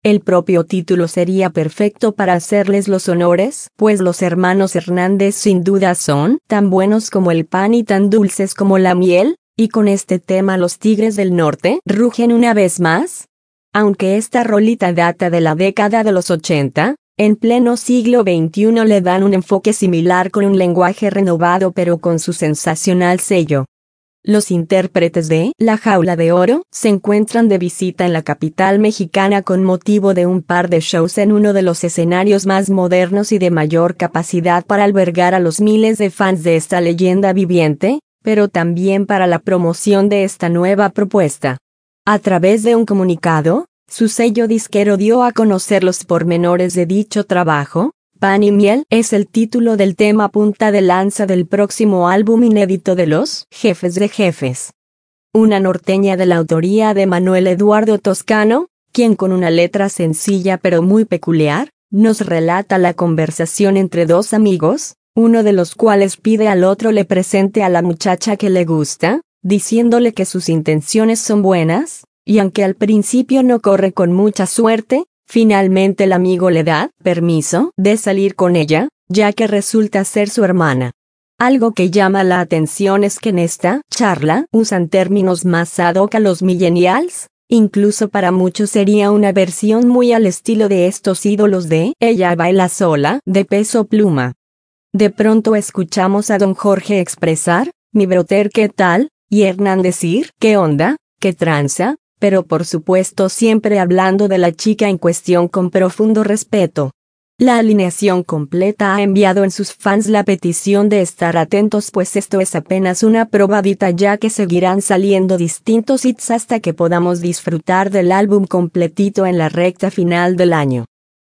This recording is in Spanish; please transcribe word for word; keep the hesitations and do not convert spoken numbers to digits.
El propio título sería perfecto para hacerles los honores, pues los hermanos Hernández sin duda son tan buenos como el pan y tan dulces como la miel, y con este tema los Tigres del Norte rugen una vez más. Aunque esta rolita data de la década de los ochenta, en pleno siglo veintiuno le dan un enfoque similar con un lenguaje renovado pero con su sensacional sello. Los intérpretes de La Jaula de Oro se encuentran de visita en la capital mexicana con motivo de un par de shows en uno de los escenarios más modernos y de mayor capacidad para albergar a los miles de fans de esta leyenda viviente, pero también para la promoción de esta nueva propuesta. A través de un comunicado, su sello disquero dio a conocer los pormenores de dicho trabajo. Pan y miel es el título del tema punta de lanza del próximo álbum inédito de Los Jefes de Jefes. Una norteña de la autoría de Manuel Eduardo Toscano, quien con una letra sencilla pero muy peculiar, nos relata la conversación entre dos amigos, uno de los cuales pide al otro le presente a la muchacha que le gusta, diciéndole que sus intenciones son buenas, y aunque al principio no corre con mucha suerte, finalmente el amigo le da permiso de salir con ella, ya que resulta ser su hermana. Algo que llama la atención es que en esta charla usan términos más ad hoc a los millennials, incluso para muchos sería una versión muy al estilo de estos ídolos de Ella baila sola, de Peso Pluma. De pronto escuchamos a don Jorge expresar, mi brother ¿qué tal? Y Hernán decir, ¿qué onda? ¿Qué tranza? Pero por supuesto siempre hablando de la chica en cuestión con profundo respeto. La alineación completa ha enviado en sus fans la petición de estar atentos pues esto es apenas una probadita ya que seguirán saliendo distintos hits hasta que podamos disfrutar del álbum completito en la recta final del año.